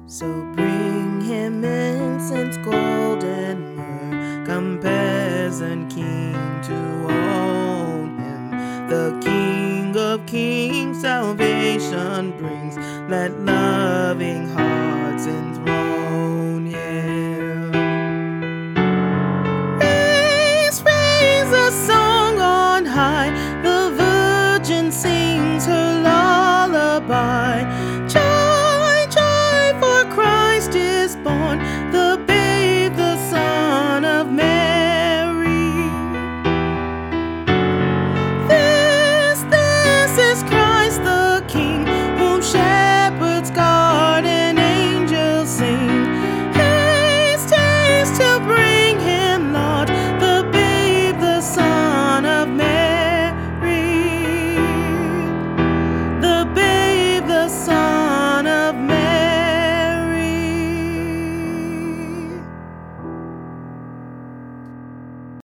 So bring him incense, gold, and myrrh. Come, peasant king, to own him. The King of Kings salvation brings. Let loving hearts enthrone him. Raise a song on high.